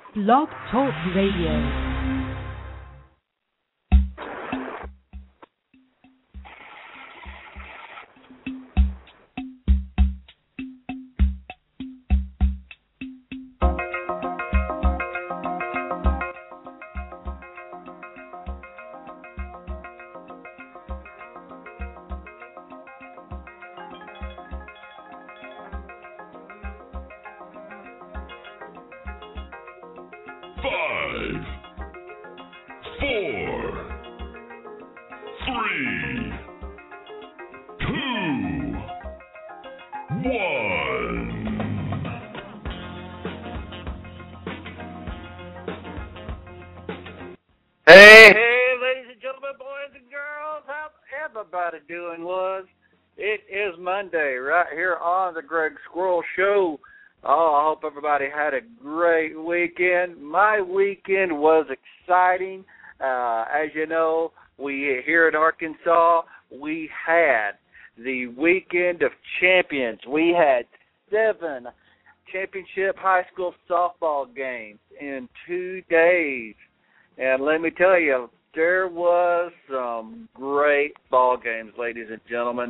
Blog Talk Radio. Hey, ladies and gentlemen, boys and girls, how's everybody doing, It is Monday right here on the Greg Squirrel Show. Oh, I hope everybody had a great weekend. My weekend was exciting. As you know, we here in Arkansas, we had the Weekend of Champions. We had 7 championship high school softball games in 2 days. And let me tell you, there was some great ball games, ladies and gentlemen.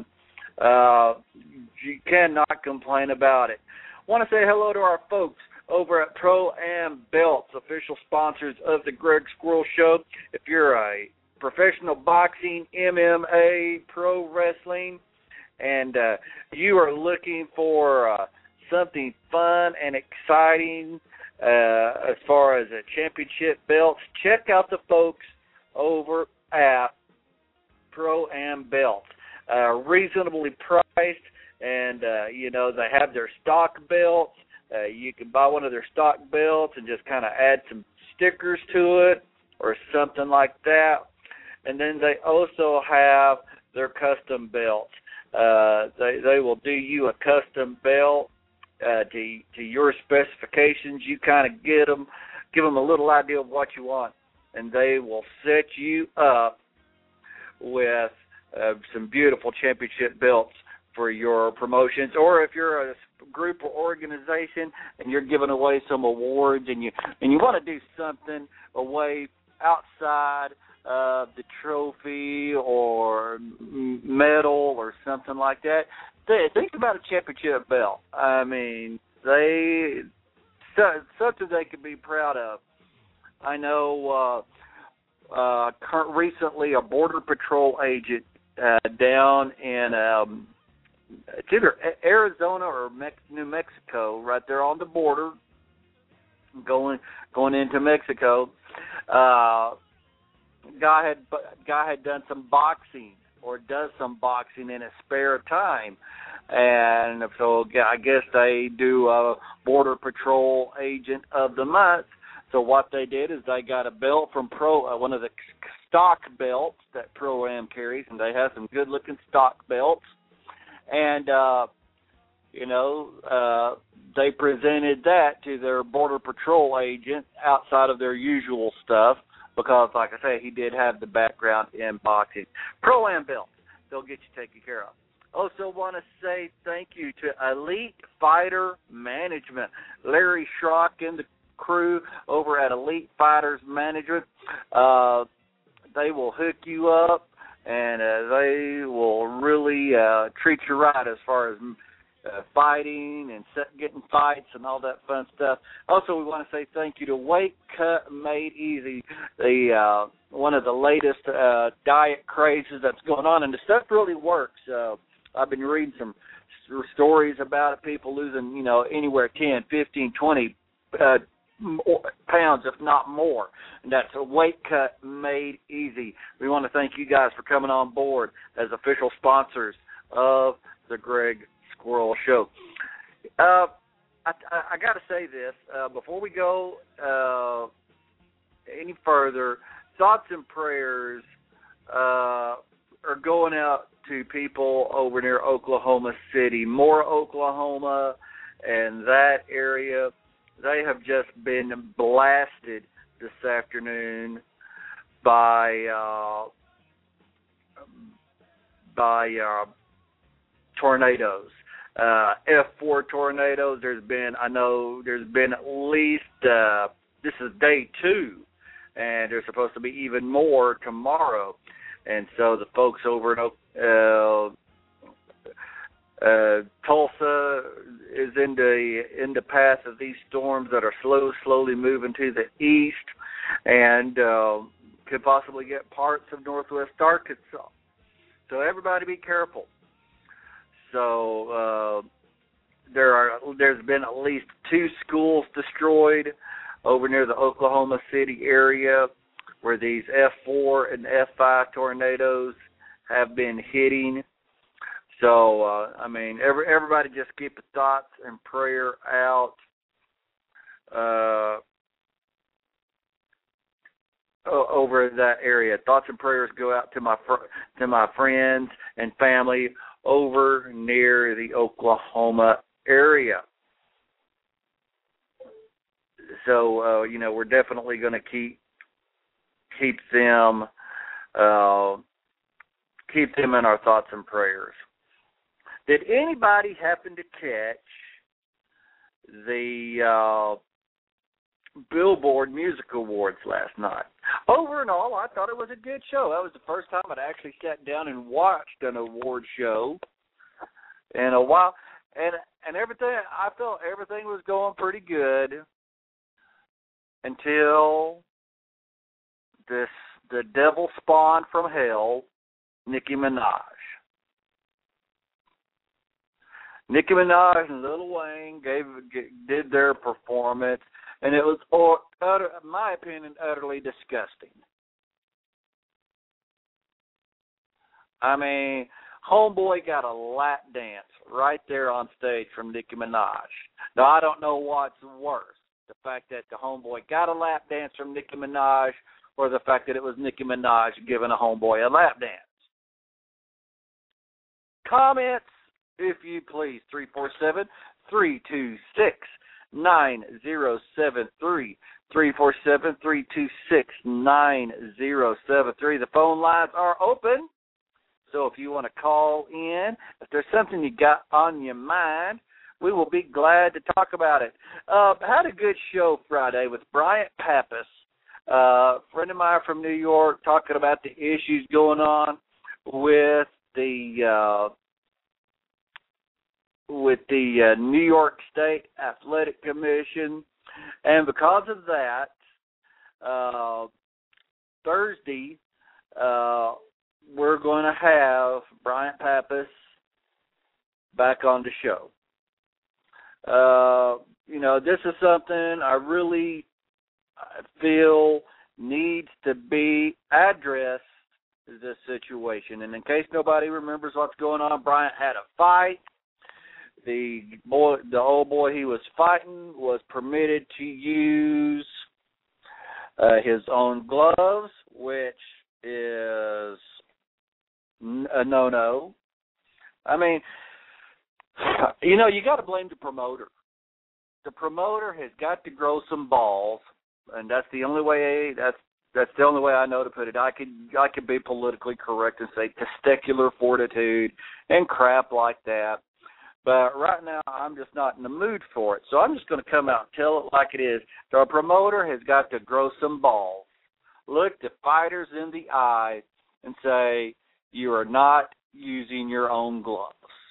You cannot complain about it. I want to say hello to our folks over at Pro Am Belts, official sponsors of the Greg Squirrel Show. If you're a professional boxing, MMA, pro wrestling, and you are looking for something fun and exciting, as far as championship belts, check out the folks over at Pro Am Belts. Reasonably priced, and, they have their stock belts. You can buy one of their stock belts and just kind of add some stickers to it or something like that. And then they also have their custom belts. They will do you a custom belt to your specifications. You kind of give them a little idea of what you want, and they will set you up with some beautiful championship belts for your promotions. Or if you're a group or organization and you're giving away some awards and you want to do something away outside of the trophy or medal or something like that, think about a championship belt. I mean, something they could be proud of. I know recently a Border Patrol agent down in it's either Arizona or New Mexico, right there on the border, going into Mexico. Guy had done some boxing, or does some boxing in his spare time. And so I guess they do a Border Patrol Agent of the Month. So what they did is they got a belt from one of the stock belts that Pro-Am carries, and they have some good-looking stock belts. And, they presented that to their Border Patrol agent outside of their usual stuff because, like I say, he did have the background in boxing. Pro-Am belts, they'll get you taken care of. Also want to say thank you to Elite Fighter Management. Larry Schrock and the crew over at Elite Fighters Management. They will hook you up, and they will really treat you right as far as fighting and getting fights and all that fun stuff. Also, we want to say thank you to Weight Cut Made Easy, the one of the latest diet crazes that's going on, and the stuff really works. I've been reading some stories about it, people losing, anywhere 10, 15, 20 pounds, if not more. And that's a Weight Cut Made Easy. We want to thank you guys for coming on board as official sponsors of the Greg Squirrel Show. I got to say this before we go any further. Thoughts and prayers are going out to people over near Oklahoma City, Moore, Oklahoma, and that area. They have just been blasted this afternoon by tornadoes. F4 tornadoes. There's been at least, this is day 2, and there's supposed to be even more tomorrow. And so the folks over in Tulsa is in the path of these storms that are slowly moving to the east, and could possibly get parts of northwest Arkansas. So everybody be careful. So there's been at least 2 schools destroyed over near the Oklahoma City area, where these F4 and F5 tornadoes have been hitting. So, everybody just keep the thoughts and prayer out over that area. Thoughts and prayers go out to my friends and family over near the Oklahoma area. So, we're definitely going to keep them in our thoughts and prayers. Did anybody happen to catch the Billboard Music Awards last night? Over and all, I thought it was a good show. That was the first time I'd actually sat down and watched an award show in a while, and everything. I felt everything was going pretty good until the devil spawned from hell, Nicki Minaj. Nicki Minaj and Lil Wayne did their performance, and it was, in my opinion, utterly disgusting. I mean, Homeboy got a lap dance right there on stage from Nicki Minaj. Now, I don't know what's worse, the fact that the Homeboy got a lap dance from Nicki Minaj, or the fact that it was Nicki Minaj giving a Homeboy a lap dance. Comments, if you please, 347-326-9073, 347-326-9073. The phone lines are open, so if you want to call in, if there's something you got on your mind, we will be glad to talk about it. Had a good show Friday with Bryant Pappas, a friend of mine from New York, talking about the issues going on with the New York State Athletic Commission, and because of that, Thursday we're going to have Bryant Pappas back on the show. This is something I really feel needs to be addressed, this situation. And in case nobody remembers what's going on, Bryant had a fight. The old boy he was fighting was permitted to use his own gloves, which is a no-no. I mean, you got to blame the promoter. The promoter has got to grow some balls, and that's the only way. That's the only way I know to put it. I could be politically correct and say testicular fortitude and crap like that. But right now, I'm just not in the mood for it. So I'm just going to come out and tell it like it is. The promoter has got to grow some balls, look the fighters in the eye, and say, you are not using your own gloves.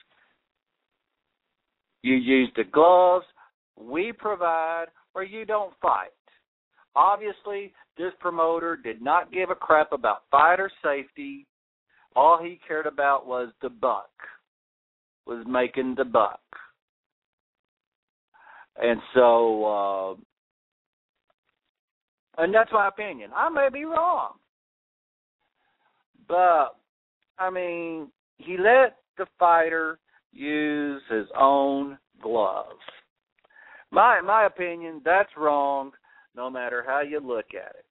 You use the gloves we provide, or you don't fight. Obviously, this promoter did not give a crap about fighter safety. All he cared about was the buck. Was making the buck. And so, and that's my opinion. I may be wrong. But, I mean, he let the fighter use his own gloves. My opinion, that's wrong, no matter how you look at it.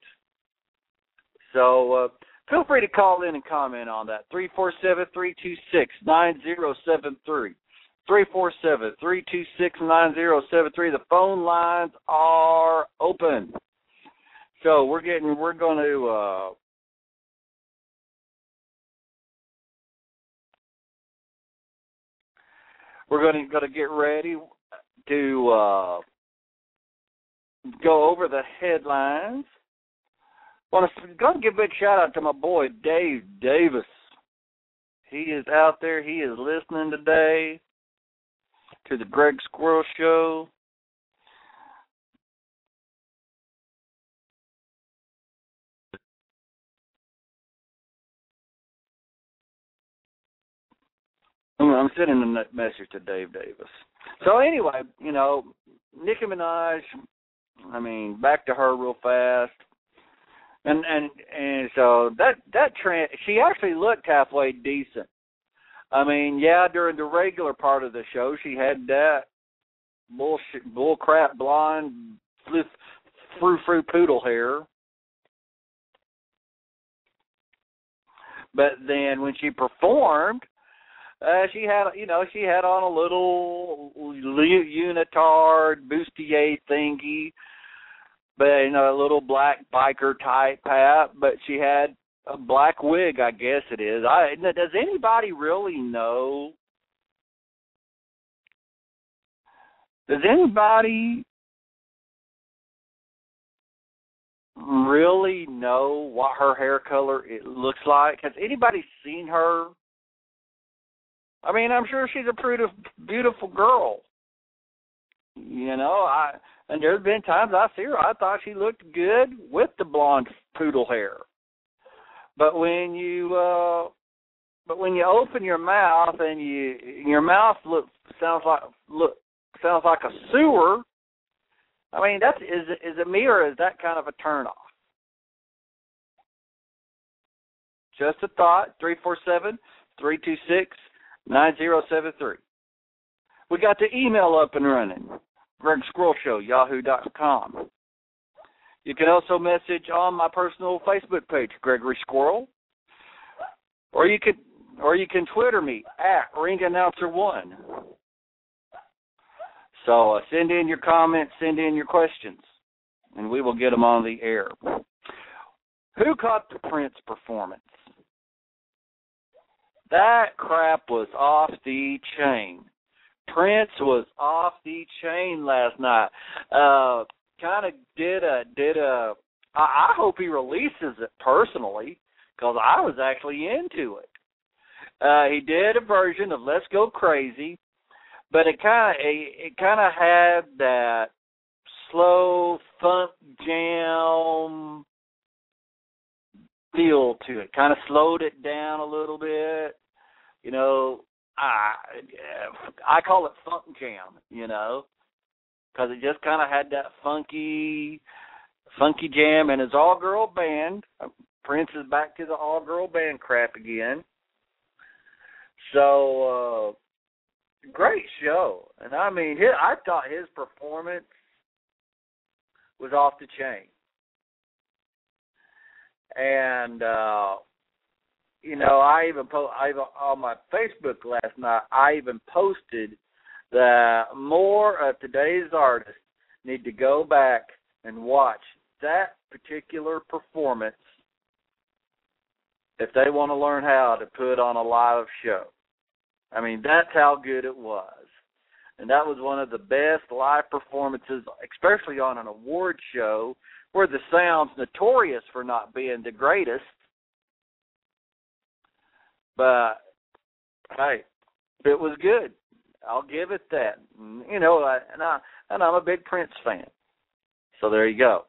So, feel free to call in and comment on that. 347-326-9073. 347-326-9073. The phone lines are open. So we're going to get ready to go over the headlines. Want to go and give a big shout out to my boy Dave Davis. He is out there. He is listening today to the Greg Squirrel Show. I'm sending a message to Dave Davis. So anyway, Nicki Minaj, back to her real fast. And so that trend, she actually looked halfway decent. During the regular part of the show, she had that bull crap blonde frou poodle hair. But then when she performed, she had on a little unitard bustier thingy, but a little black biker type hat. But she had a black wig, I guess it is. Does anybody really know? Does anybody really know what her hair color it looks like? Has anybody seen her? I'm sure she's a beautiful girl. And there's been times I see her, I thought she looked good with the blonde poodle hair. But when you open your mouth and your mouth sounds like a sewer, is it me or is that kind of a turnoff? Just a thought. 347-326-9073. We got the email up and running. GregSquirrelShow@yahoo.com. You can also message on my personal Facebook page, Gregory Squirrel, or you can Twitter me @RingAnnouncer1. So send in your comments, send in your questions, and we will get them on the air. Who caught the Prince performance? That crap was off the chain. Prince was off the chain last night. I hope he releases it personally, because I was actually into it. He did a version of Let's Go Crazy, but it kind of had that slow funk jam feel to it. Kind of slowed it down a little bit. I call it funk jam, because it just kind of had that funky jam, and his all-girl band. Prince is back to the all-girl band crap again. So, great show. And I thought his performance was off the chain. And, I even on my Facebook last night, I even posted that more of today's artists need to go back and watch that particular performance if they want to learn how to put on a live show. That's how good it was. And that was one of the best live performances, especially on an award show where the sound's notorious for not being the greatest. But, hey, it was good. I'll give it that. And I'm a big Prince fan. So there you go.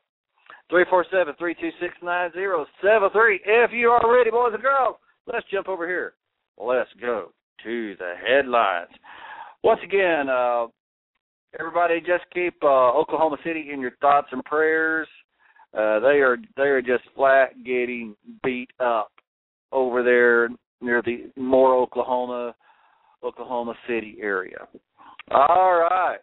347-326-9073. If you are ready, boys and girls, let's jump over here. Let's go to the headlines. Once again, everybody just keep Oklahoma City in your thoughts and prayers. They are just flat getting beat up over there near the Moore, Oklahoma City area. All right.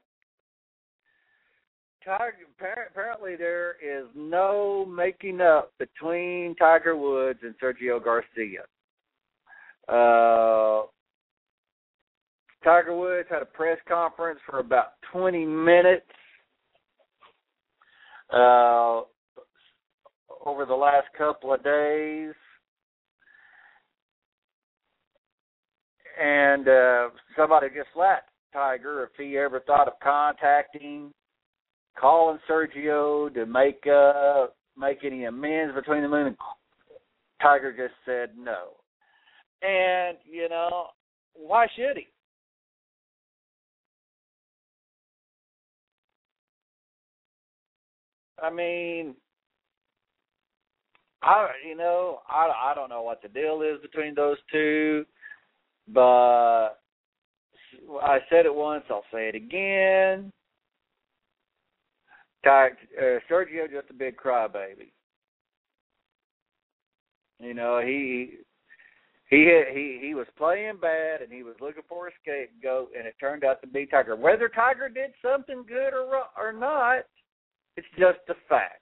Apparently there is no making up between Tiger Woods and Sergio Garcia. Tiger Woods had a press conference for about 20 minutes over the last couple of days. And somebody just slapped Tiger if he ever thought of contacting calling Sergio to make any amends between the Moon and Tiger just said no. And, why should he? I mean, I don't know what the deal is between those two, but I said it once, I'll say it again. Sergio just a big crybaby. He was playing bad and he was looking for a scapegoat, and it turned out to be Tiger. Whether Tiger did something good or not, it's just a fact.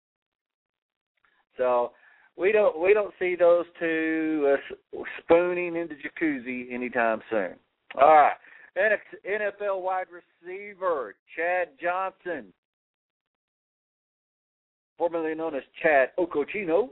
So we don't see those two spooning in the jacuzzi anytime soon. All right, NFL wide receiver Chad Johnson, formerly known as Chad Okochino,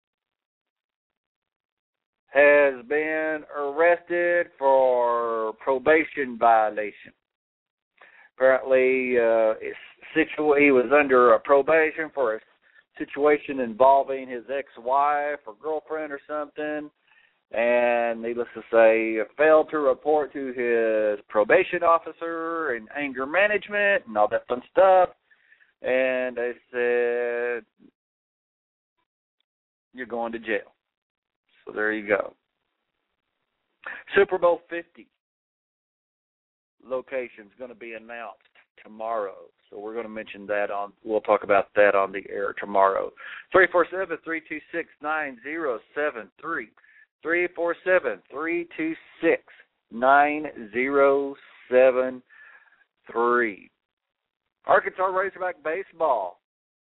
has been arrested for probation violation. Apparently, he was under a probation for a situation involving his ex-wife or girlfriend or something, and needless to say, failed to report to his probation officer and anger management and all that fun stuff. And they said, you're going to jail. So there you go. Super Bowl 50 location is going to be announced tomorrow. So we're going to mention that we'll talk about that on the air tomorrow. 347-326-9073. 347-326-9073. Arkansas Razorback baseball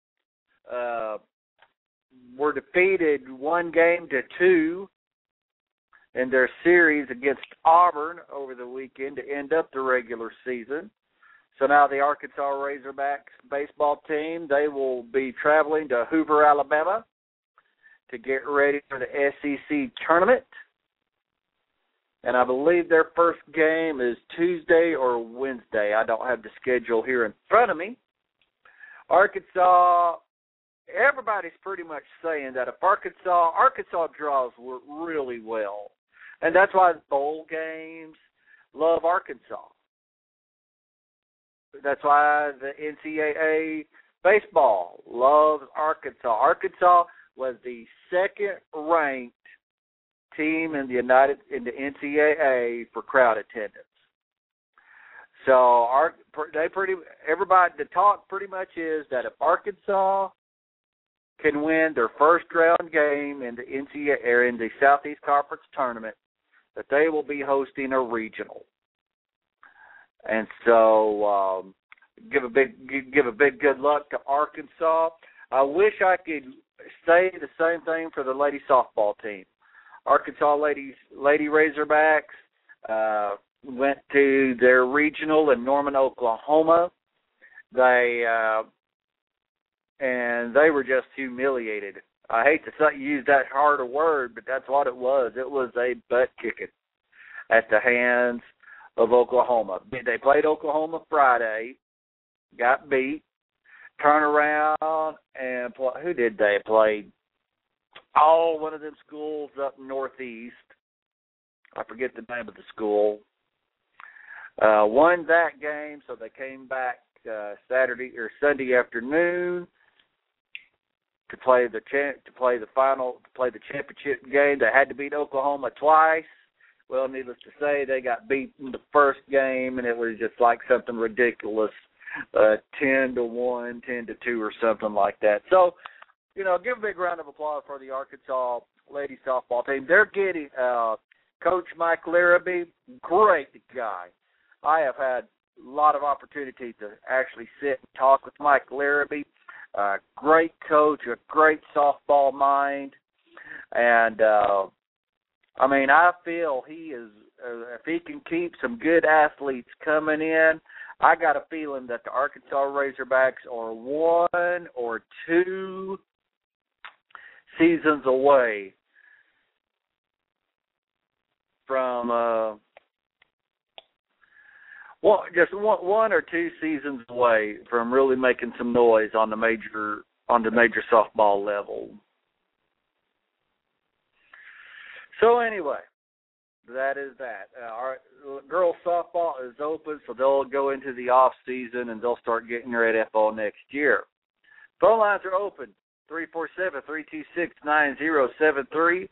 were defeated 1-2 in their series against Auburn over the weekend to end up the regular season. So now the Arkansas Razorbacks baseball team, they will be traveling to Hoover, Alabama to get ready for the SEC tournament. And I believe their first game is Tuesday or Wednesday. I don't have the schedule here in front of me. Arkansas, everybody's pretty much saying that if Arkansas draws really well. And that's why bowl games love Arkansas. That's why the NCAA baseball loves Arkansas. Arkansas was the second-ranked team in the NCAA for crowd attendance. So the talk pretty much is that if Arkansas can win their first round game in the NCAA or in the Southeast Conference tournament, that they will be hosting a regional. And so give a big good luck to Arkansas. I wish I could say the same thing for the lady softball team. Arkansas Lady Razorbacks went to their regional in Norman, Oklahoma. They were just humiliated. I hate to use that hard a word, but that's what it was. It was a butt kicking at the hands of Oklahoma. They played Oklahoma Friday, got beat, turn around, and who did they play? Oh, one of them schools up northeast. I forget the name of the school. Won that game, so they came back Sunday afternoon to play the championship game. They had to beat Oklahoma twice. Well, needless to say, they got beat in the first game, and it was just like something ridiculous, 10-1, 10-2, or something like that. So, give a big round of applause for the Arkansas ladies softball team. They're getting Coach Mike Larrabee, great guy. I have had a lot of opportunity to actually sit and talk with Mike Larrabee. Great coach, a great softball mind, and I feel he is. If he can keep some good athletes coming in, I got a feeling that the Arkansas Razorbacks are 1 or 2 seasons away from just one or two seasons away from really making some noise on the major softball level. So anyway, that is that. Our girls softball is open, so they'll go into the off season and they'll start getting ready for fall next year. Phone lines are open: 347-326-9073,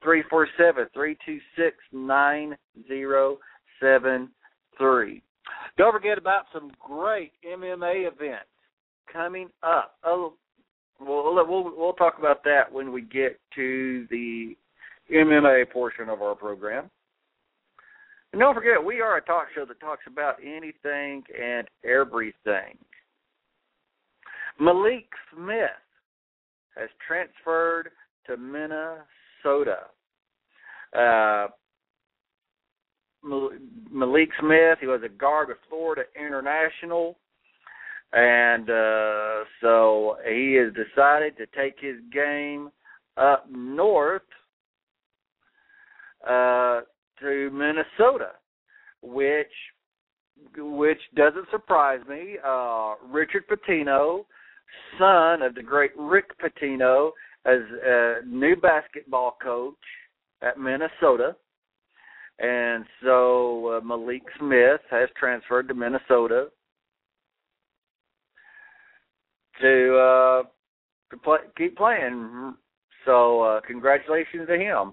347-326-9073. Don't forget about some great MMA events coming up. Oh, we'll talk about that when we get to the MMA portion of our program. And don't forget, we are a talk show that talks about anything and everything. Malik Smith has transferred to Minnesota. Malik Smith, he was a guard with Florida International, and so he has decided to take his game up north to Minnesota, which doesn't surprise me. Richard Pitino, son of the great Rick Pitino, as a new basketball coach at Minnesota. And so Malik Smith has transferred to Minnesota to keep playing. So congratulations to him.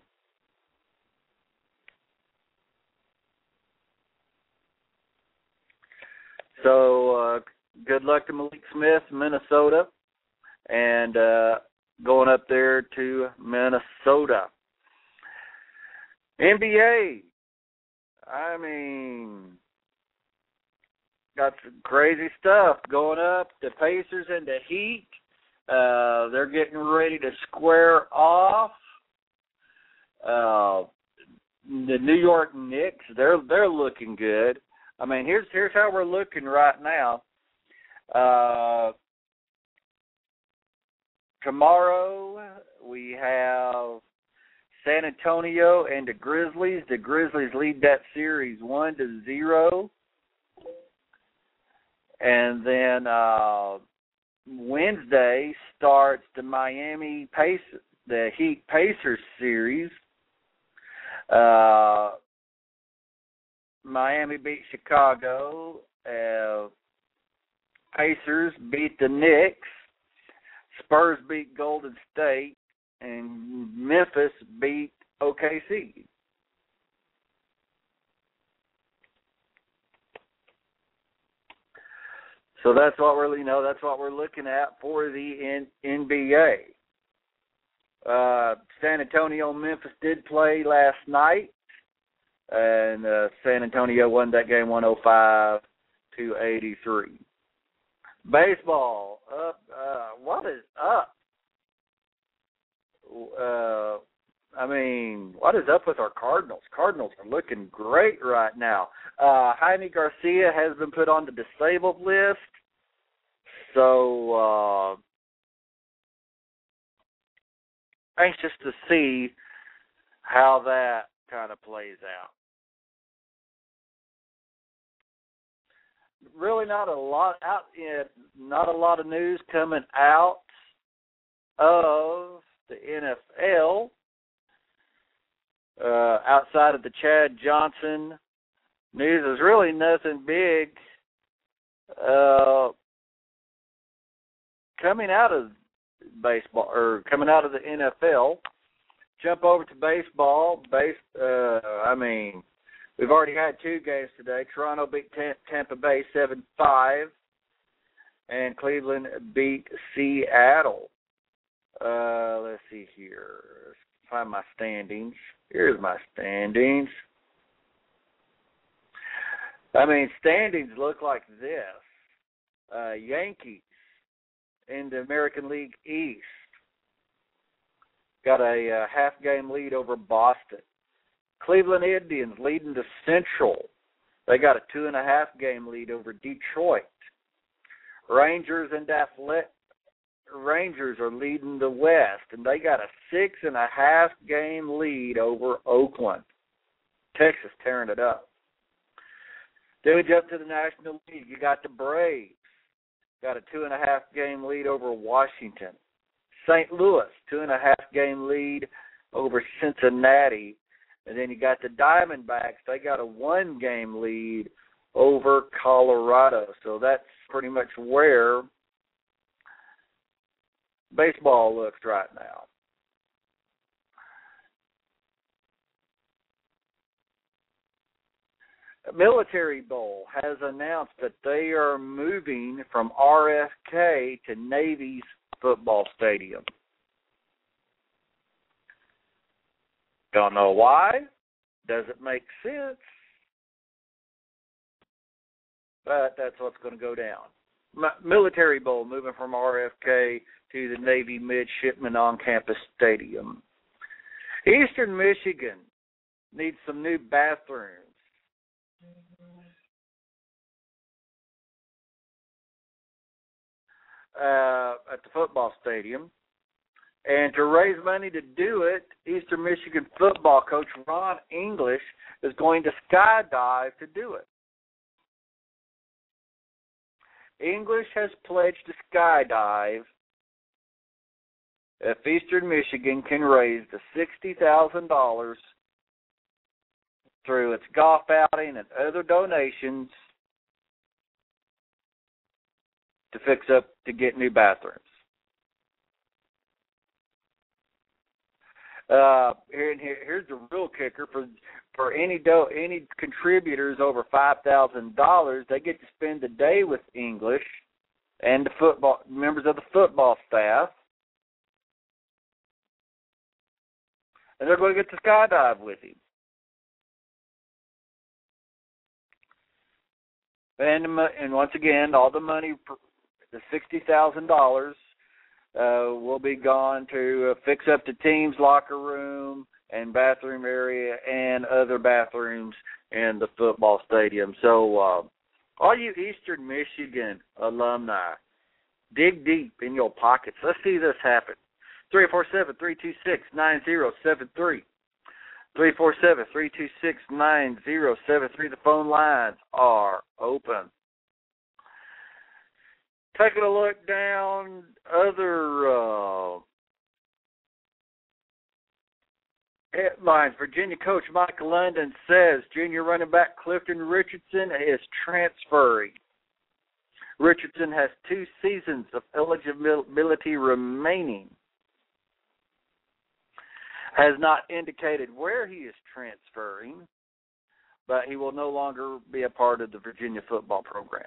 So good luck to Malik Smith, Minnesota, and going up there to Minnesota. NBA. I mean, got some crazy stuff going up. The Pacers and the Heat, they're getting ready to square off. The New York Knicks, they're looking good. I mean, here's how we're looking right now. Tomorrow we have San Antonio and the Grizzlies. The Grizzlies lead that series 1-0. And then Wednesday starts the the Heat Pacers series. Miami beat Chicago. Pacers beat the Knicks. Spurs beat Golden State. And Memphis beat OKC. So that's what we're looking at for the NBA. San Antonio and Memphis did play last night, and San Antonio won that game 105-83. Baseball up. What is up? What is up with our Cardinals? Cardinals are looking great right now. Jaime Garcia has been put on the disabled list. So, anxious to see how that kind of plays out. Really not a lot of news coming out of the NFL outside of the Chad Johnson news. There's really nothing big coming out of baseball or coming out of the NFL. Jump over to baseball. We've already had two games today. Toronto beat Tampa Bay 7-5, and Cleveland beat Seattle. Let's see here. Let's find my standings. Here's my standings. Standings look like this. Yankees in the American League East got a half-game lead over Boston. Cleveland Indians leading the Central. They got a 2.5-game lead over Detroit. Rangers are leading the West, and they got a 6.5-game lead over Oakland. Texas tearing it up. Then we jump to the National League. You got the Braves. Got a 2.5-game lead over Washington. St. Louis, 2.5-game lead over Cincinnati. And then you got the Diamondbacks. They got a 1-game lead over Colorado. So that's pretty much where baseball looks right now. Military Bowl has announced that they are moving from RFK to Navy's football stadium. Don't know why. Doesn't make sense. But that's what's going to go down. Military Bowl moving from RFK to the Navy Midshipman on-campus stadium. Eastern Michigan needs some new bathrooms. At the football stadium. And to raise money to do it, Eastern Michigan football coach Ron English is going to skydive to do it. English has pledged to skydive if Eastern Michigan can raise the $60,000 through its golf outing and other donations to fix up, to get new bathrooms. Here's the real kicker: for any contributors over $5,000, they get to spend the day with English and the football members of the football staff, and they're going to get to skydive with him. And once again, all the money, the $60,000. Will be gone to fix up the team's locker room and bathroom area and other bathrooms in the football stadium. So all you Eastern Michigan alumni, dig deep in your pockets. Let's see this happen. 347-326-9073. 347-326-9073. The phone lines are open. Taking a look down other headlines. Virginia coach Michael London says junior running back Clifton Richardson is transferring. Richardson has 2 seasons of eligibility remaining. Has not indicated where he is transferring, but he will no longer be a part of the Virginia football program.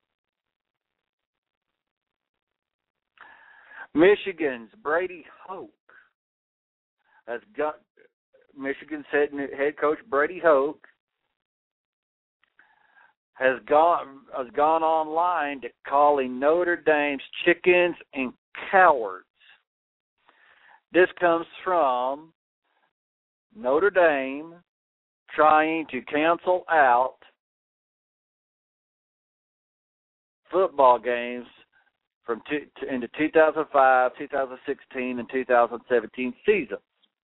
Michigan's Brady Hoke has got Michigan's head coach Brady Hoke has gone online to calling Notre Dame's chickens and cowards. This comes from Notre Dame trying to cancel out football games from into 2005, 2016, and 2017 seasons.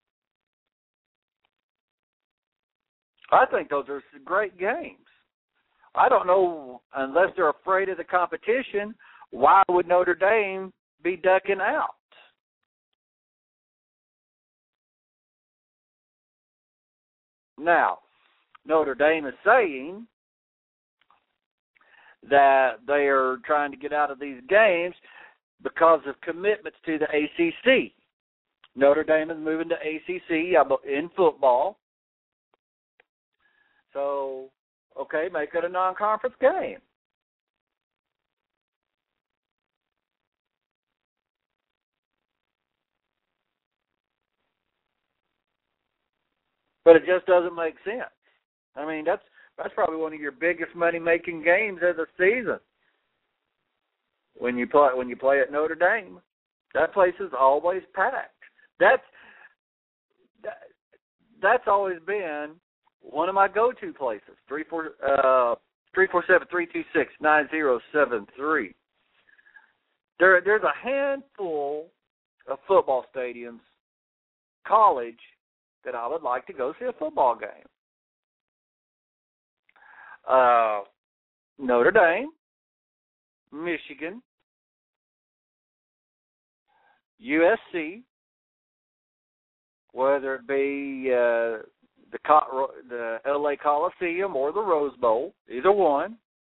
I think those are great games. I don't know, unless they're afraid of the competition, why would Notre Dame be ducking out? Now, Notre Dame is saying that they are trying to get out of these games because of commitments to the ACC. Notre Dame is moving to ACC in football. So, okay, make it a non-conference game. But it just doesn't make sense. I mean, that's probably one of your biggest money-making games of the season. When you play at Notre Dame, that place is always packed. That's always been one of my go-to places. 347-326-9073. There's a handful of football stadiums, college, that I would like to go see a football game. Notre Dame, Michigan, USC, whether it be the LA Coliseum or the Rose Bowl, either one.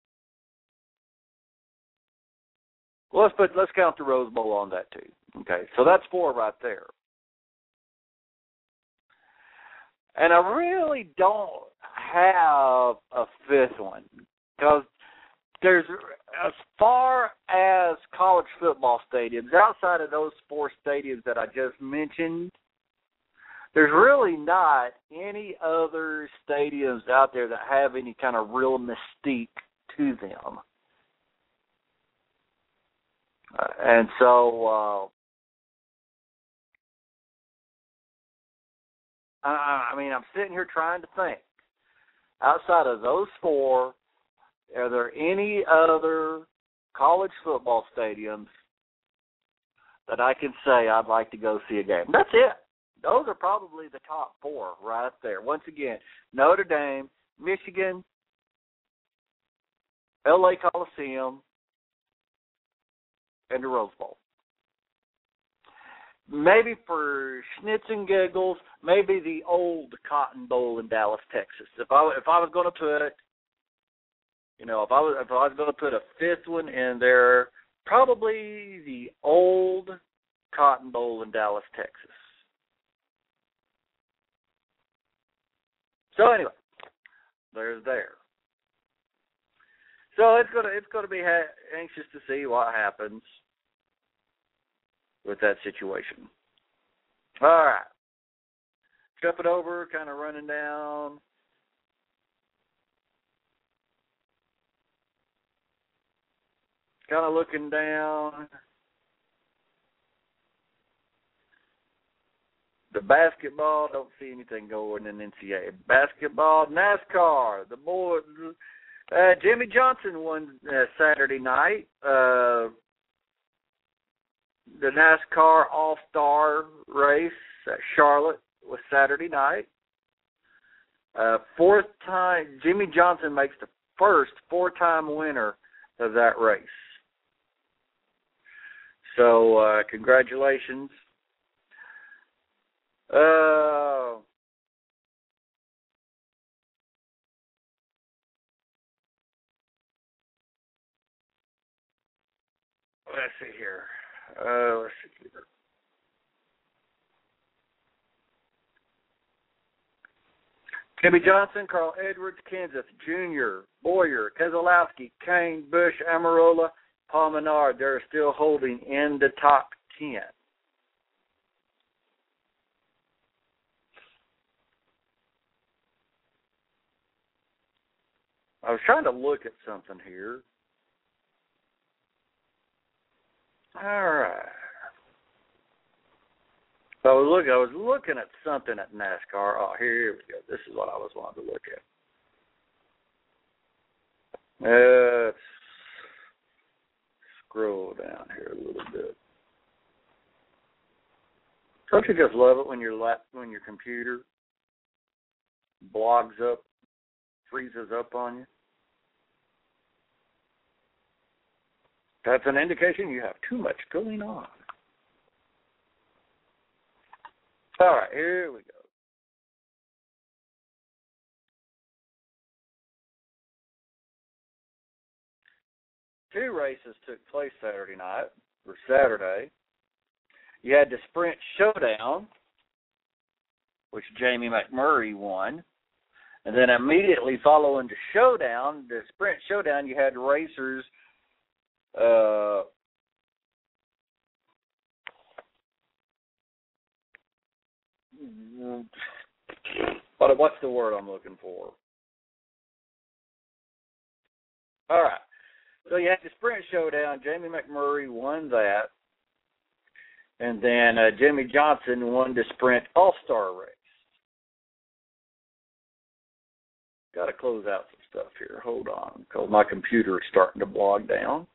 Well, let's count the Rose Bowl on that too. Okay, so that's 4 right there. And I really don't have a 5th one because there's, as far as college football stadiums, outside of those 4 stadiums that I just mentioned, there's really not any other stadiums out there that have any kind of real mystique to them. And so, I mean, I'm sitting here trying to think. Outside of those 4, are there any other college football stadiums that I can say I'd like to go see a game? That's it. Those are probably the top 4 right there. Once again, Notre Dame, Michigan, LA Coliseum, and the Rose Bowl. Maybe for schnitz and giggles, maybe the old Cotton Bowl in Dallas, Texas. If I was going to put, if I was going to put a 5th one in there, probably the old Cotton Bowl in Dallas, Texas. So anyway, there's there. So it's gonna be anxious to see what happens with that situation. All right, jumping over, kind of running down. Kind of looking down. The basketball, don't see anything going in NCAA. Basketball, NASCAR, the boys. Jimmy Johnson won Saturday night. The NASCAR All-Star race at Charlotte was Saturday night. 4th time, Jimmy Johnson makes the first 4-time winner of that race. So, congratulations. Let's see here. Jimmy Johnson, Carl Edwards, Kenseth Jr., Boyer, Keselowski, Kane, Busch, Amarola, Paul Menard, they're still holding in the top 10. I was trying to look at something here. All right. So I was looking at something at NASCAR. Oh, here we go. This is what I was wanting to look at. Let's scroll down here a little bit. Don't you just love it when your computer blogs up, freezes up on you? That's an indication you have too much going on. All right, here we go. Two races took place Saturday night, or Saturday. You had the Sprint Showdown, which Jamie McMurray won. And then immediately following the Showdown, the Sprint Showdown, you had racers what's the word I'm looking for? All right. So you had the Sprint Showdown. Jamie McMurray won that. And then Jimmy Johnson won the Sprint All-Star race. Got to close out some stuff here. Hold on, because my computer is starting to bog down.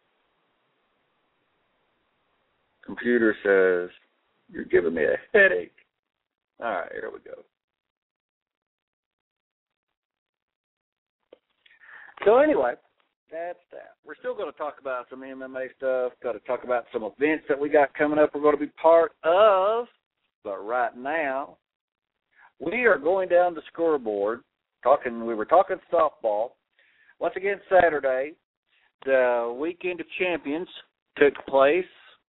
Computer says, you're giving me a headache. All right, here we go. So anyway, that's that. We're still going to talk about some MMA stuff. Got to talk about some events that we got coming up we're going to be part of. But right now, we are going down the scoreboard. We were talking softball. Once again, Saturday, the Weekend of Champions took place.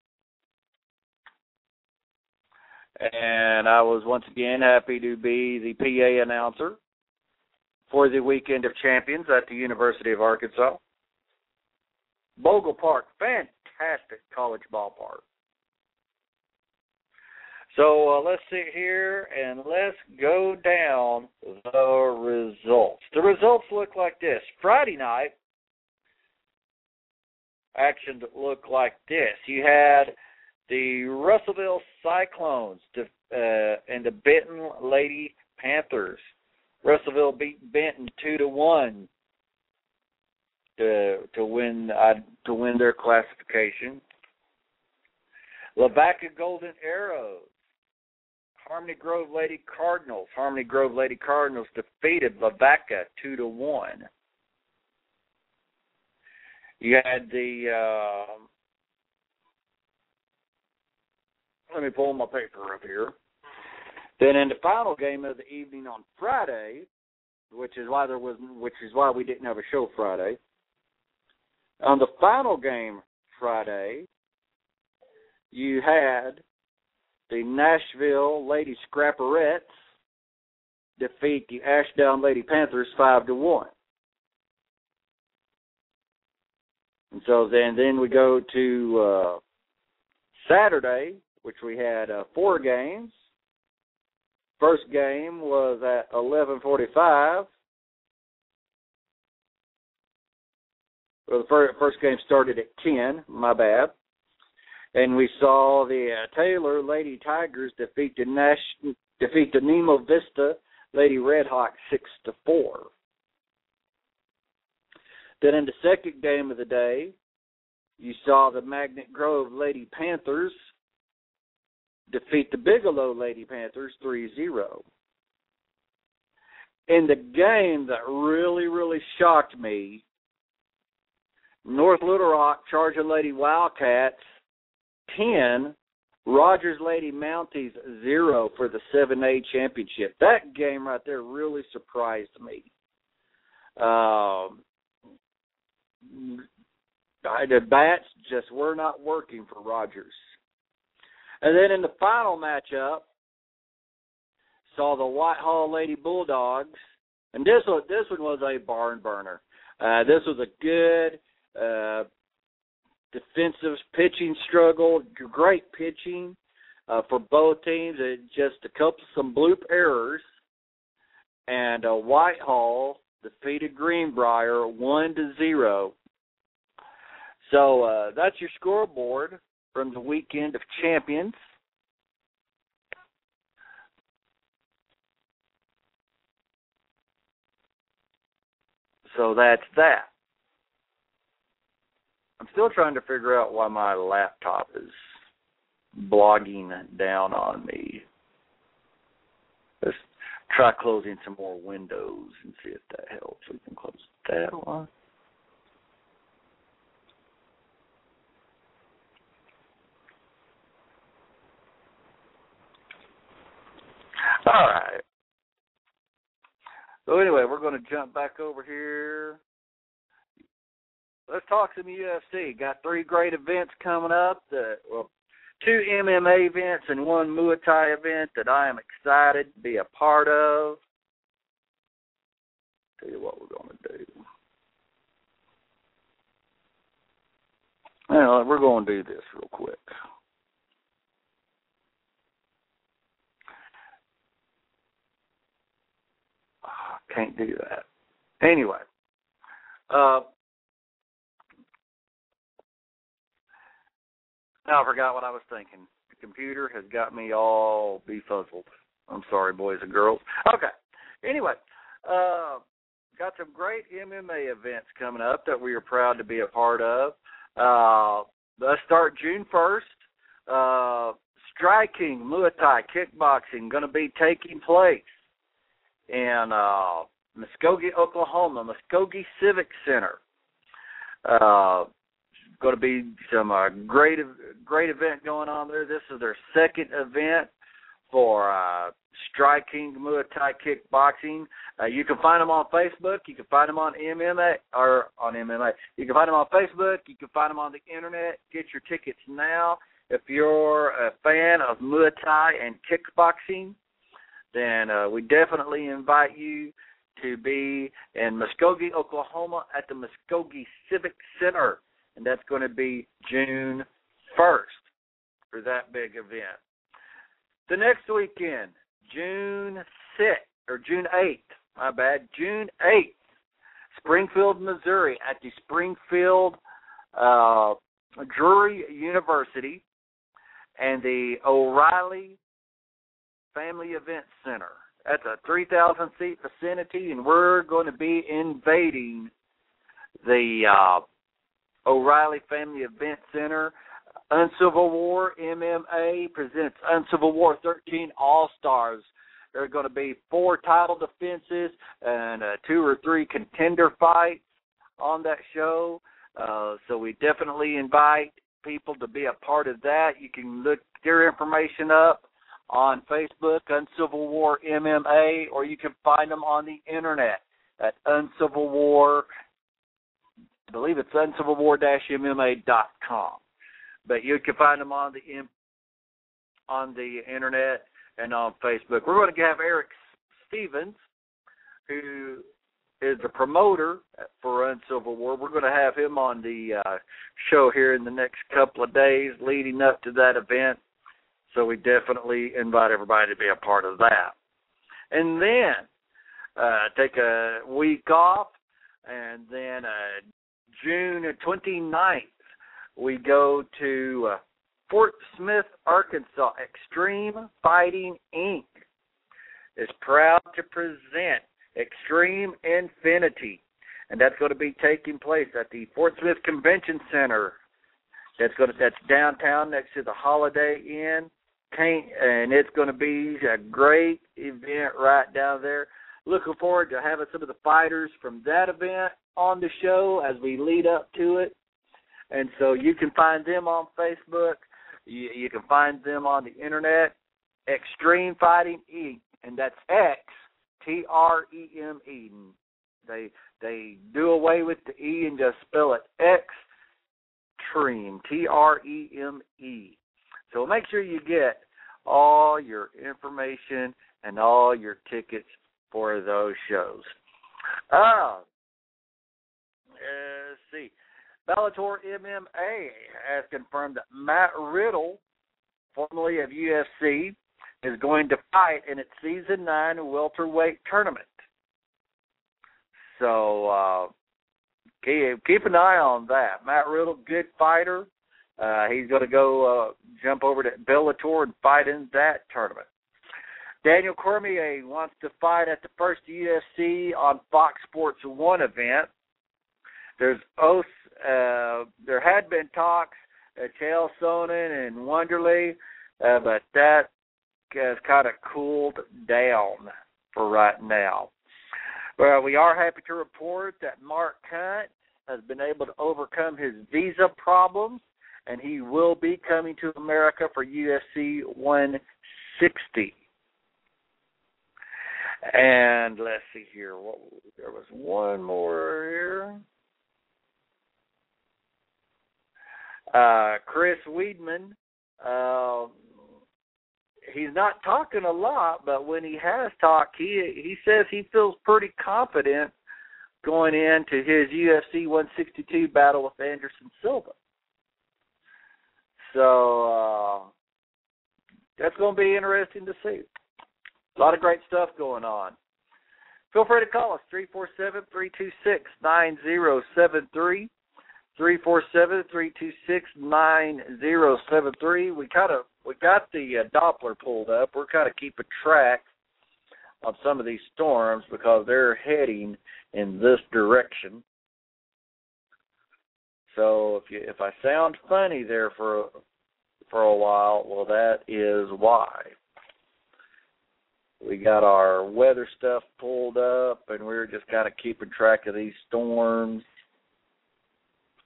And I was once again happy to be the PA announcer for the Weekend of Champions at the University of Arkansas. Bogle Park, fantastic college ballpark. So let's sit here and let's go down the results. The results look like this. Friday night, action looked like this. You had the Russellville Cyclones and the Benton Lady Panthers. Russellville beat Benton 2-1 to win their classification. Lavaca Golden Arrows, Harmony Grove Lady Cardinals. Harmony Grove Lady Cardinals defeated Lavaca 2-1. You had the let me pull my paper up here. Then in the final game of the evening on Friday, which is why we didn't have a show Friday. On the final game Friday, you had the Nashville Lady Scrapperettes defeat the Ashdown Lady Panthers 5-1. And so then we go to Saturday, which we had 4 games. First game was at 11:45. Well, the first game started at 10. My bad. And we saw the Taylor Lady Tigers defeat the Nemo Vista Lady Redhawks 6-4. Then in the second game of the day, you saw the Magnet Grove Lady Panthers defeat the Bigelow Lady Panthers 3-0. In the game that really, really shocked me, North Little Rock Charging Lady Wildcats 10, Rogers Lady Mounties 0 for the 7A championship. That game right there really surprised me. The bats just were not working for Rogers. And then in the final matchup, saw the Whitehall Lady Bulldogs, and this one was a barn burner. This was a good defensive pitching struggle, great pitching for both teams. Just some bloop errors, and Whitehall defeated Greenbrier 1-0. So that's your scoreboard from the Weekend of Champions. So that's that. I'm still trying to figure out why my laptop is blogging down on me. Let's try closing some more windows and see if that helps. We can close that one. All right. So anyway, we're going to jump back over here. Let's talk some UFC. Got 3 great events coming up. 2 MMA events and 1 Muay Thai event that I am excited to be a part of. Tell you what we're going to do. Well, we're going to do this real quick. Can't do that. Anyway, now I forgot what I was thinking. The computer has got me all befuzzled. I'm sorry, boys and girls. Okay. Anyway, got some great MMA events coming up that we are proud to be a part of. Let's start June 1st. Striking Muay Thai Kickboxing going to be taking place in Muskogee, Oklahoma, Muskogee Civic Center. Going to be some great event going on there. This is their second event for Striking Muay Thai Kickboxing. You can find them on Facebook. You can find them on MMA. You can find them on Facebook. You can find them on the internet. Get your tickets now. If you're a fan of Muay Thai and kickboxing, then we definitely invite you to be in Muskogee, Oklahoma at the Muskogee Civic Center. And that's going to be June 1st for that big event. The next weekend, June 8th, Springfield, Missouri, at the Springfield Drury University and the O'Reilly Family Event Center. That's a 3,000-seat vicinity, and we're going to be invading the O'Reilly Family Event Center. Uncivil War MMA presents Uncivil War 13 All-Stars. There are going to be 4 title defenses and 2 or 3 contender fights on that show. So we definitely invite people to be a part of that. You can look their information up on Facebook, Uncivil War MMA, or you can find them on the internet at Uncivil War. I believe it's uncivilwar-mma.com. But you can find them on the internet and on Facebook. We're going to have Eric Stevens, who is the promoter for Uncivil War. We're going to have him on the show here in the next couple of days leading up to that event. So we definitely invite everybody to be a part of that. And then take a week off, and then June 29th, we go to Fort Smith, Arkansas. Extreme Fighting, Inc. is proud to present Extreme Infinity, and that's going to be taking place at the Fort Smith Convention Center. That's downtown next to the Holiday Inn, and it's going to be a great event right down there. Looking forward to having some of the fighters from that event on the show as we lead up to it. And so you can find them on Facebook. You can find them on the internet. Extreme Fighting Inc. And that's X-T-R-E-M-E. They do away with the E and just spell it Extreme, T-R-E-M-E. So make sure you get all your information and all your tickets for those shows. Let's see. Bellator MMA has confirmed that Matt Riddle, formerly of UFC, is going to fight in its Season 9 welterweight tournament. So keep an eye on that. Matt Riddle, good fighter. He's going to go jump over to Bellator and fight in that tournament. Daniel Cormier wants to fight at the first UFC on Fox Sports 1 event. There had been talks at Chael Sonnen and Wonderly, but that has kind of cooled down for right now. Well, we are happy to report that Mark Hunt has been able to overcome his visa problems, and he will be coming to America for UFC 160. And let's see here. There was one more here. Chris Weidman, he's not talking a lot, but when he has talked, he says he feels pretty confident going into his UFC 162 battle with Anderson Silva. So that's going to be interesting to see. A lot of great stuff going on. Feel free to call us, 347-326-9073. 347-326-9073. We got the Doppler pulled up. We're kind of keeping track of some of these storms because they're heading in this direction. So if I sound funny there for a while, well, that is why. We got our weather stuff pulled up, and we're just kind of keeping track of these storms.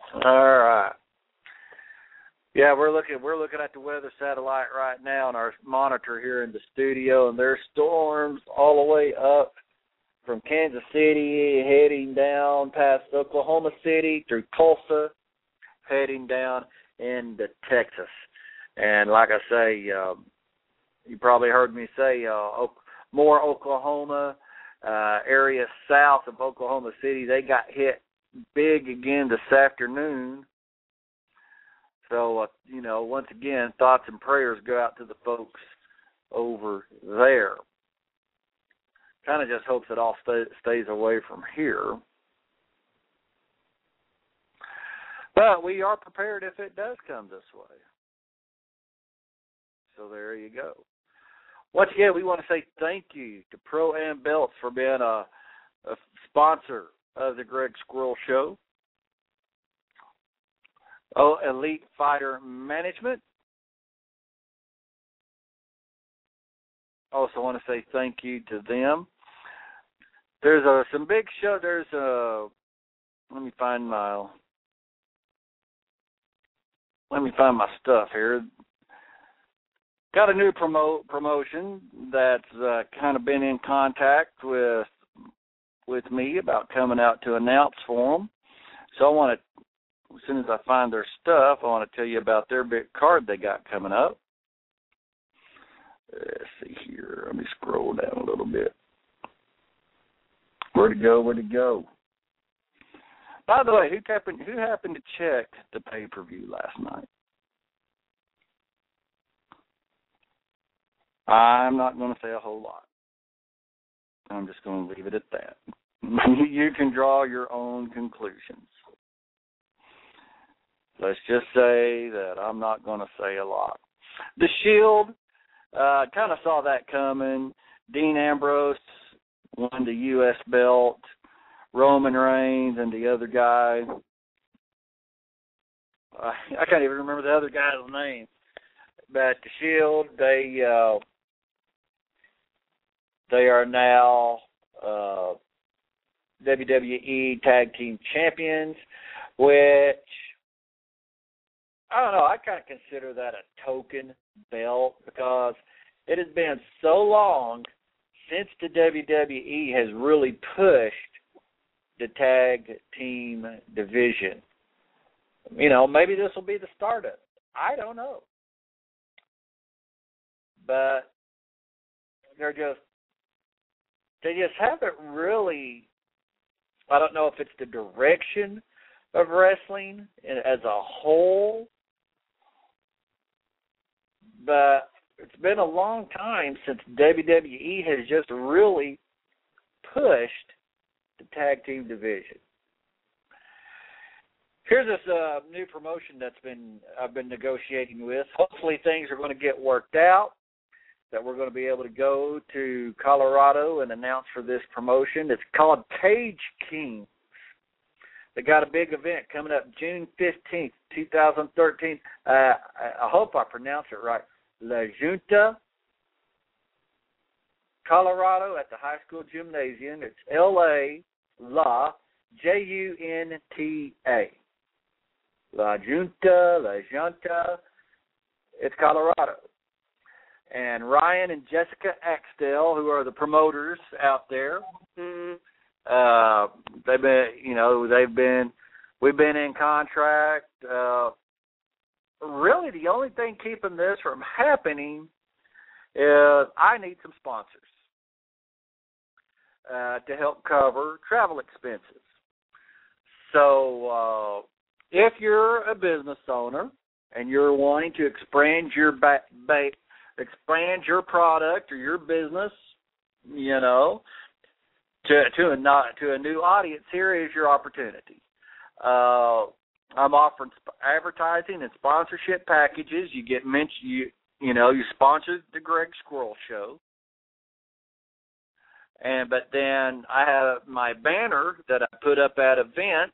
All right. Yeah, we're looking at the weather satellite right now on our monitor here in the studio, and there's storms all the way up from Kansas City, heading down past Oklahoma City through Tulsa, heading down into Texas. And like I say, you probably heard me say more Oklahoma areas south of Oklahoma City, they got hit big again this afternoon. So, once again, thoughts and prayers go out to the folks over there. Kind of just hopes it all stays away from here. But we are prepared if it does come this way. So there you go. Once again, we want to say thank you to Pro-Am Belts for being a sponsor of the Greg Squirrel Show. Elite Fighter Management. Also want to say thank you to them. There's some big show. Let me find my stuff here. Got a new promotion that's kind of been in contact with me about coming out to announce for them. So I want to, as soon as I find their stuff, I want to tell you about their big card they got coming up. Let's see here. Let me scroll down a little bit. Where'd it go? By the way, who happened to check the pay-per-view last night? I'm not going to say a whole lot. I'm just going to leave it at that. You can draw your own conclusions. Let's just say that I'm not going to say a lot. The Shield, kind of saw that coming. Dean Ambrose won the U.S. belt. Roman Reigns and the other guy. I can't even remember the other guy's name. But the Shield, they are now WWE Tag Team Champions, which, I don't know, I kind of consider that a token belt because it has been so long since the WWE has really pushed the tag team division. Maybe this will be the start of it. I don't know. But they just haven't really, I don't know if it's the direction of wrestling as a whole, but it's been a long time since WWE has just really pushed the tag team division. Here's this new promotion I've been negotiating with. Hopefully things are going to get worked out, that we're going to be able to go to Colorado and announce for this promotion. It's called Cage Kings. They got a big event coming up June 15th, 2013. I hope I pronounce it right. La Junta, Colorado, at the high school gymnasium. It's L-A, La, J-U-N-T-A. La Junta. It's Colorado. And Ryan and Jessica Axtell, who are the promoters out there, we've been in contract. Really, the only thing keeping this from happening is I need some sponsors to help cover travel expenses. So if you're a business owner and you're wanting to expand your product or your business, to a new audience, here is your opportunity. I'm offering advertising and sponsorship packages. You get mentioned, you sponsor the Greg Squirrel Show. But then I have my banner that I put up at events.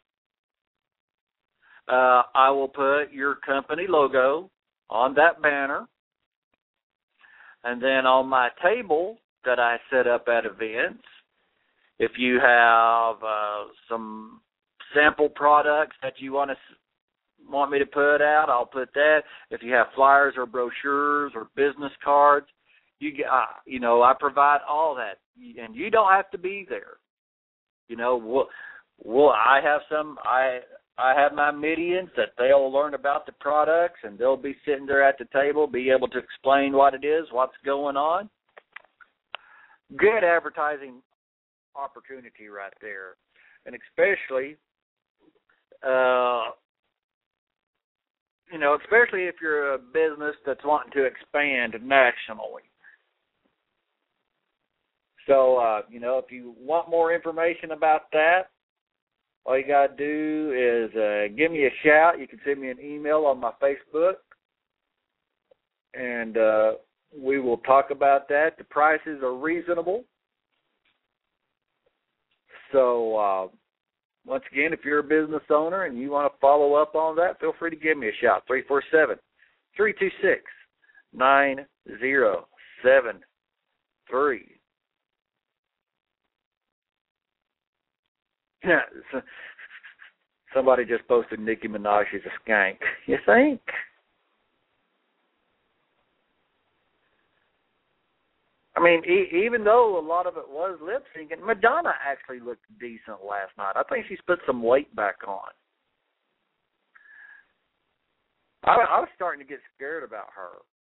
I will put your company logo on that banner. And then on my table that I set up at events, if you have some sample products that you want me to put out, I'll put that. If you have flyers or brochures or business cards, I provide all that, and you don't have to be there. I have my Midians that they'll learn about the products, and they'll be sitting there at the table, be able to explain what it is, what's going on. Good advertising opportunity right there, and especially, especially if you're a business that's wanting to expand nationally. So, if you want more information about that, all you got to do is give me a shout. You can send me an email on my Facebook, and we will talk about that. The prices are reasonable. So, once again, if you're a business owner and you want to follow up on that, feel free to give me a shout, 347-326-9073. Yeah, somebody just posted Nicki Minaj is a skank. You think? I mean, even though a lot of it was lip syncing, Madonna actually looked decent last night. I think she's put some weight back on. I was starting to get scared about her.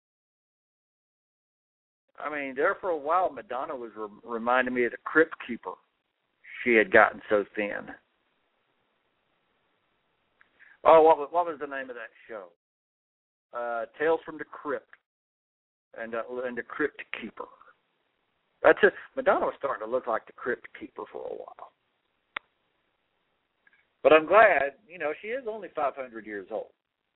I mean, there for a while, Madonna was reminding me of the Crypt Keeper. She had gotten so thin. Oh, what was the name of that show? Tales from the Crypt and the Crypt Keeper. That's it. Madonna was starting to look like the Crypt Keeper for a while. But I'm glad, she is only 500 years old.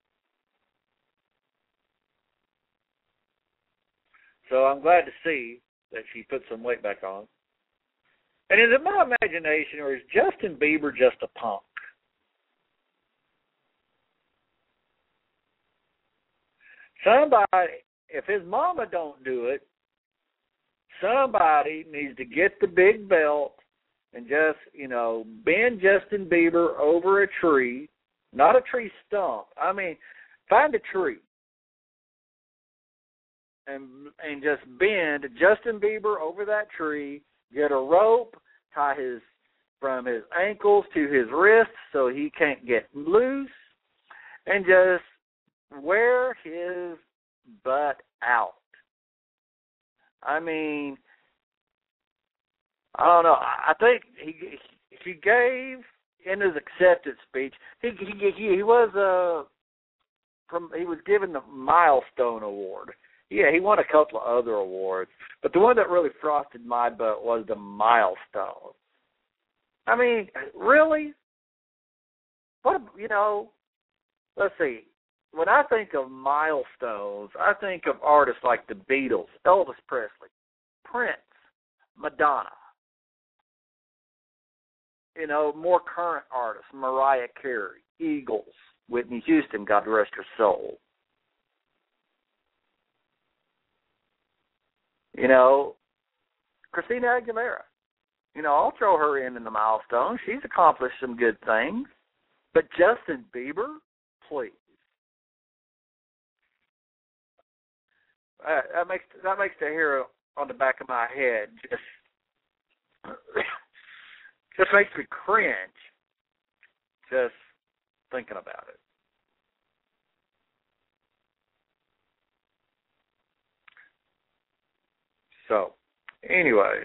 So I'm glad to see that she put some weight back on. And is it my imagination, or is Justin Bieber just a punk? Somebody, if his mama don't do it, somebody needs to get the big belt and just, bend Justin Bieber over a tree, not a tree stump. I mean, find a tree and just bend Justin Bieber over that tree, get a rope, tie from his ankles to his wrists so he can't get loose, and just wear his butt out. I mean, I don't know. I think he gave in his acceptance speech. He was given the Milestone Award. Yeah, he won a couple of other awards, but the one that really frosted my butt was the Milestone. I mean, really? What, let's see. When I think of milestones, I think of artists like the Beatles, Elvis Presley, Prince, Madonna. More current artists, Mariah Carey, Eagles, Whitney Houston, God rest her soul. Christina Aguilera. I'll throw her in the milestone. She's accomplished some good things. But Justin Bieber, please. That makes the hair on the back of my head just makes me cringe just thinking about it. So, anyway.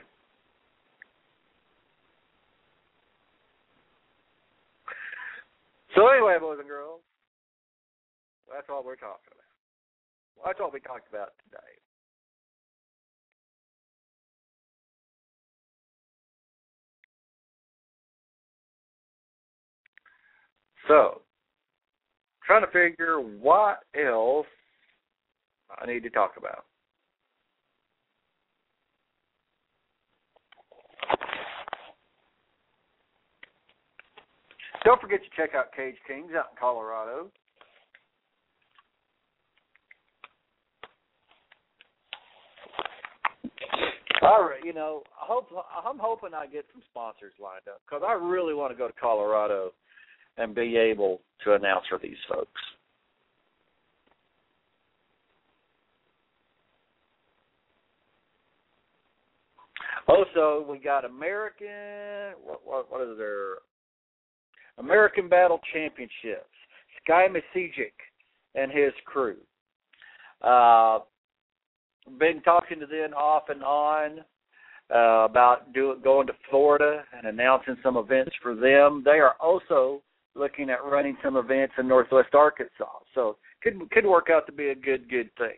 Boys and girls, that's all we're talking about. That's all we talked about today. So, trying to figure what else I need to talk about. Don't forget to check out Cage Kings out in Colorado. All right, I'm hoping I get some sponsors lined up because I really want to go to Colorado and be able to announce for these folks. Also, we got American, what is there? American Battle Championships. Sky Masijic and his crew. Been talking to them off and on about going to Florida and announcing some events for them. They are also looking at running some events in Northwest Arkansas. So could work out to be a good thing.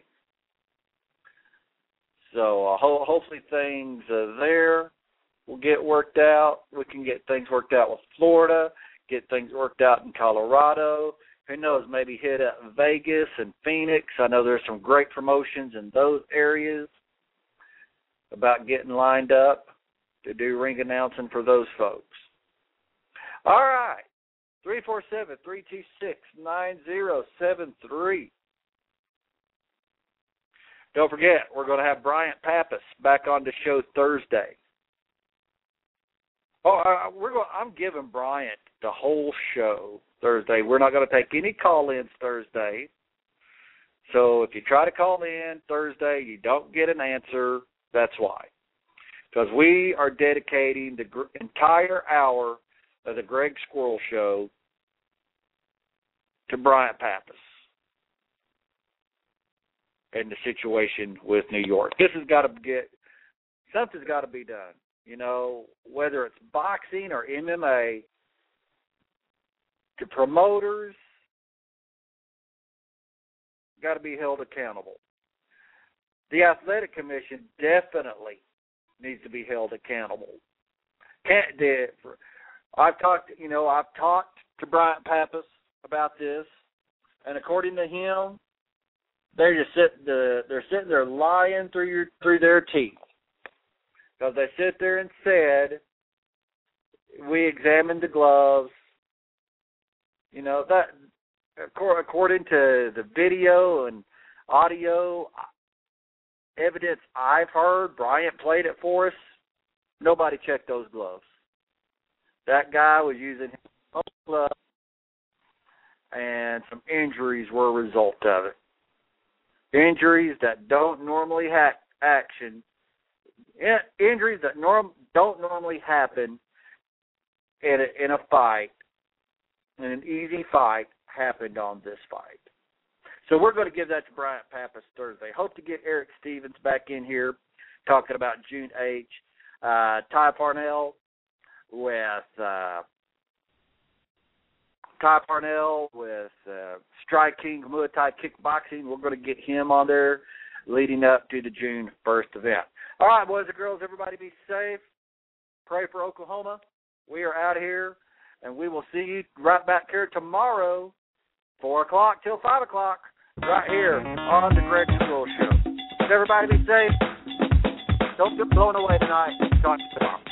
So hopefully things there will get worked out. We can get things worked out with Florida, get things worked out in Colorado. Who knows, maybe hit up Vegas and Phoenix. I know there's some great promotions in those areas about getting lined up to do ring announcing for those folks. All right, 347-326-9073. Don't forget, we're going to have Bryant Pappas back on the show Thursday. I'm giving Bryant the whole show Thursday. We're not going to take any call-ins Thursday. So if you try to call in Thursday, you don't get an answer. That's why. Because we are dedicating the entire hour of the Greg Squirrel Show to Bryant Pappas and the situation with New York. Something's got to be done. You know, whether it's boxing or MMA, the promoters got to be held accountable. The Athletic Commission definitely needs to be held accountable. I've talked to Bryant Pappas about this, and according to him, they're sitting there lying through their teeth, because they sit there and said, we examined the gloves. You know, that according to the video and audio evidence I've heard, Bryant played it for us. Nobody checked those gloves. That guy was using his own gloves, and some injuries were a result of it. Injuries that don't normally Injuries that don't normally happen in a fight, in an easy fight, happened on this fight. So we're going to give that to Bryant Pappas Thursday. Hope to get Eric Stevens back in here talking about June H. Ty Parnell with Strike King Muay Thai Kickboxing. We're going to get him on there leading up to the June 1st event. All right, boys and girls, everybody be safe. Pray for Oklahoma. We are out of here, and we will see you right back here tomorrow, 4 o'clock till 5 o'clock, right here on the Greg Squirrel Show. Everybody be safe. Don't get blown away tonight. Talk to you tomorrow.